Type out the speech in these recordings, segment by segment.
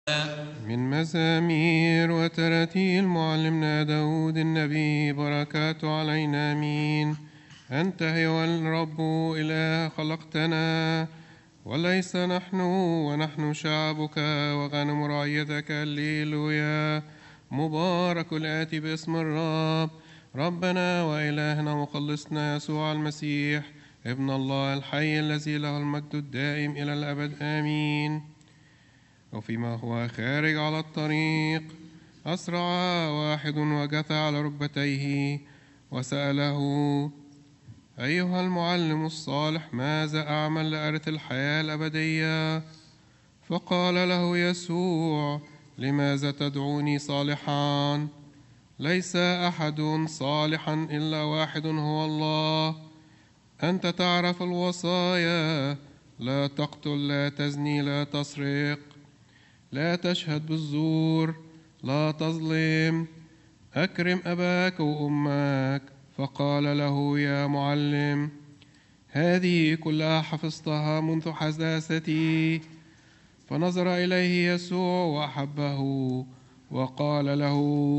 من مزامير وتراتيل معلمنا داود النبي، بركاته علينا آمين. أنت هو الرب إله خلقتنا، وليس نحن، ونحن شعبك وغنم رعيتك. هللويا. مبارك الآتي باسم الرب، ربنا وإلهنا مخلصنا يسوع المسيح ابن الله الحي الذي له المجد الدائم إلى الأبد آمين. وفيما هو خارج على الطريق أسرع واحد وجثى على ركبتيه وسأله: أيها المعلم الصالح، ماذا أعمل لأرث الحياة الأبدية؟ فقال له يسوع: لماذا تدعوني صالحا؟ ليس أحد صالحا إلا واحد هو الله. أنت تعرف الوصايا: لا تقتل، لا تزني، لا تسرق، لا تشهد بالزور، لا تظلم، أكرم أباك وأمك. فقال له: يا معلم، هذه كلها حفظتها منذ حداثتي. فنظر إليه يسوع وأحبه وقال له: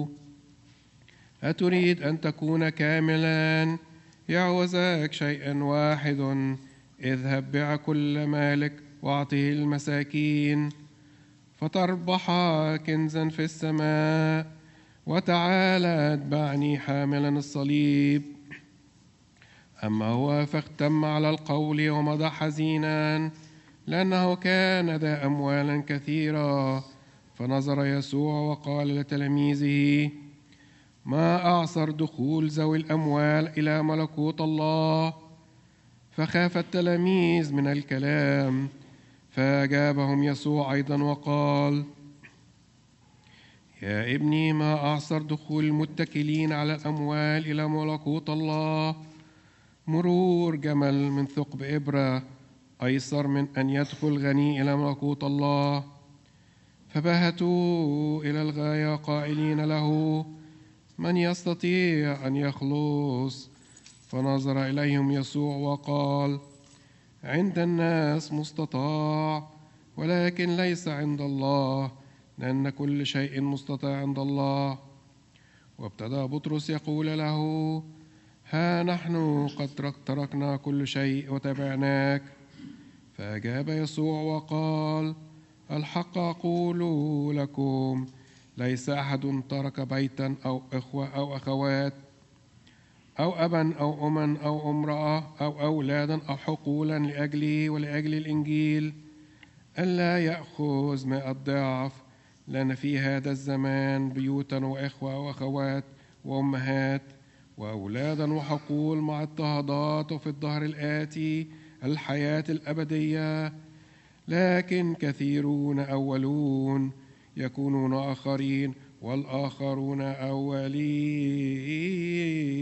أتريد أن تكون كاملا؟ يعوزك شيئا واحد، اذهب بيع كل مالك واعطه المساكين، فتربح كنزا في السماء، وتعالى اتبعني حاملا الصليب. أما هو فاختم على القول ومضى حزينا، لأنه كان ذا أموالا كثيرة. فنظر يسوع وقال لتلاميذه: ما أعصر دخول ذوي الأموال إلى ملكوت الله. فخاف التلاميذ من الكلام، فأجابهم يسوع أيضا وقال: يا ابني، ما أعصر دخول المتكلين على الأموال إلى ملكوت الله. مرور جمل من ثقب إبرة أيسر من أن يدخل غني إلى ملكوت الله. فبهتوا إلى الغاية قائلين له: من يستطيع أن يخلص؟ فنظر إليهم يسوع وقال: عند الناس مستطاع، ولكن ليس عند الله، لأن كل شيء مستطاع عند الله. وابتدأ بطرس يقول له: ها نحن قد تركنا كل شيء وتبعناك. فأجاب يسوع وقال: الحق أقول لكم، ليس أحد ترك بيتا أو إخوة أو أخوات أو أبا أو أما أو امرأة أو أولادا أو حقولا لأجلي ولأجل الإنجيل ألا يأخذ 100 ضعف. لأن في هذا الزمان بيوتا وإخوة وأخوات وأمهات وأولادا وحقول مع اضطهادات، وفي الدهر الآتي الحياة الأبدية. لكن كثيرون أولون يكونون آخرين، والآخرون أولين.